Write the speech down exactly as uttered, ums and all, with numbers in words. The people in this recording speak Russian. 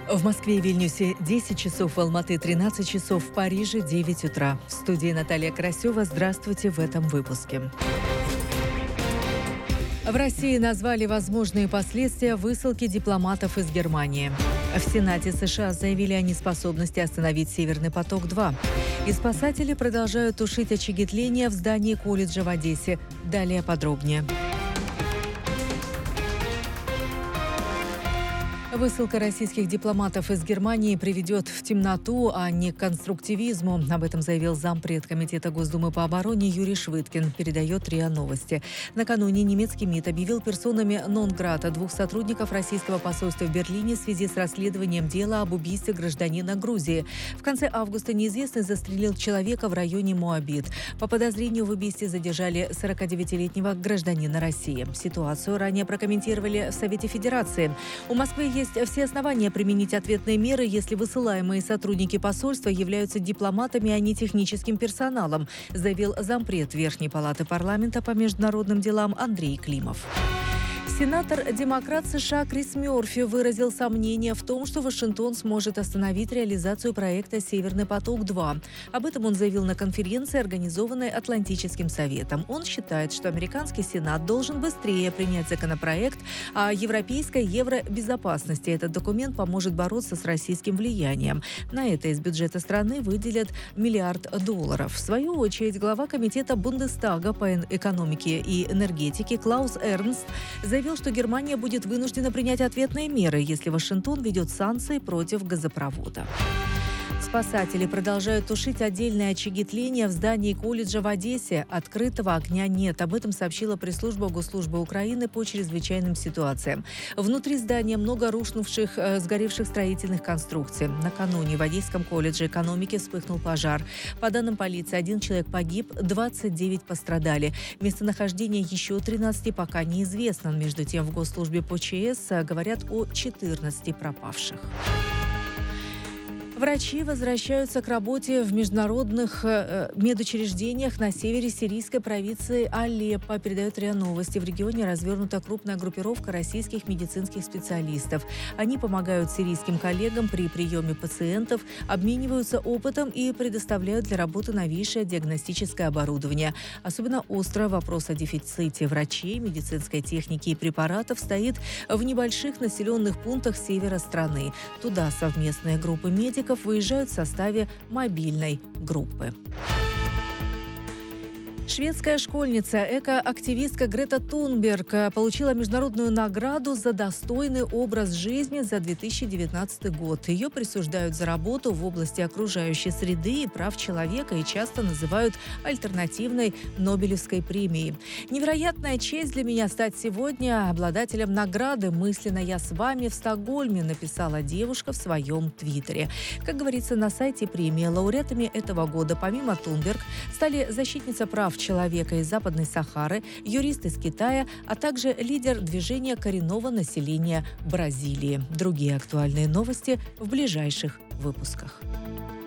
В Москве и Вильнюсе десять часов, в Алматы тринадцать часов, в Париже девять утра. В студии Наталья Красева. Здравствуйте в этом выпуске. В России назвали возможные последствия высылки дипломатов из Германии. В Сенате США заявили о неспособности остановить «Северный поток-два». И спасатели продолжают тушить очаги тления в здании колледжа в Одессе. Далее подробнее. Высылка российских дипломатов из Германии приведет в темноту, а не к конструктивизму. Об этом заявил зампред Комитета Госдумы по обороне Юрий Швыдкин, передает РИА Новости. Накануне немецкий МИД объявил персонами нон-грата двух сотрудников российского посольства в Берлине в связи с расследованием дела об убийстве гражданина Грузии. В конце августа неизвестный застрелил человека в районе Моабит. По подозрению в убийстве задержали сорокадевятилетнего гражданина России. Ситуацию ранее прокомментировали в Совете Федерации. У Москвы есть все основания применить ответные меры, если высылаемые сотрудники посольства являются дипломатами, а не техническим персоналом, заявил зампред Верхней палаты парламента по международным делам Андрей Климов. Сенатор-демократ США Крис Мёрфи выразил сомнение в том, что Вашингтон сможет остановить реализацию проекта «Северный поток-два». Об этом он заявил на конференции, организованной Атлантическим советом. Он считает, что американский Сенат должен быстрее принять законопроект о европейской евробезопасности. Этот документ поможет бороться с российским влиянием. На это из бюджета страны выделят миллиард долларов. В свою очередь, глава комитета Бундестага по экономике и энергетике Клаус Эрнст заявил, что Германия будет вынуждена принять ответные меры, если Вашингтон ведет санкции против газопровода. Спасатели продолжают тушить отдельные очаги тления в здании колледжа в Одессе. Открытого огня нет. Об этом сообщила пресс-служба Госслужбы Украины по чрезвычайным ситуациям. Внутри здания много рухнувших, э, сгоревших строительных конструкций. Накануне в Одесском колледже экономики вспыхнул пожар. По данным полиции, один человек погиб, двадцать девять пострадали. Местонахождение еще тринадцати пока неизвестно. Между тем, в Госслужбе по ЧС говорят о четырнадцати пропавших. Врачи возвращаются к работе в международных э, медучреждениях на севере сирийской провинции Алеппо, передает РИА Новости. В регионе развернута крупная группировка российских медицинских специалистов. Они помогают сирийским коллегам при приеме пациентов, обмениваются опытом и предоставляют для работы новейшее диагностическое оборудование. Особенно остро вопрос о дефиците врачей, медицинской техники и препаратов стоит в небольших населенных пунктах севера страны. Туда совместные группы медиков выезжают в составе мобильной группы. Шведская школьница, экоактивистка Грета Тунберг получила международную награду за достойный образ жизни за две тысячи девятнадцатый год. Ее присуждают за работу в области окружающей среды и прав человека и часто называют альтернативной Нобелевской премией. «Невероятная честь для меня стать сегодня обладателем награды. Мысленно я с вами в Стокгольме», написала девушка в своем твиттере. Как говорится на сайте премии, лауреатами этого года помимо Тунберг стали защитница прав человека из Западной Сахары, юрист из Китая, а также лидер движения коренного населения Бразилии. Другие актуальные новости в ближайших выпусках.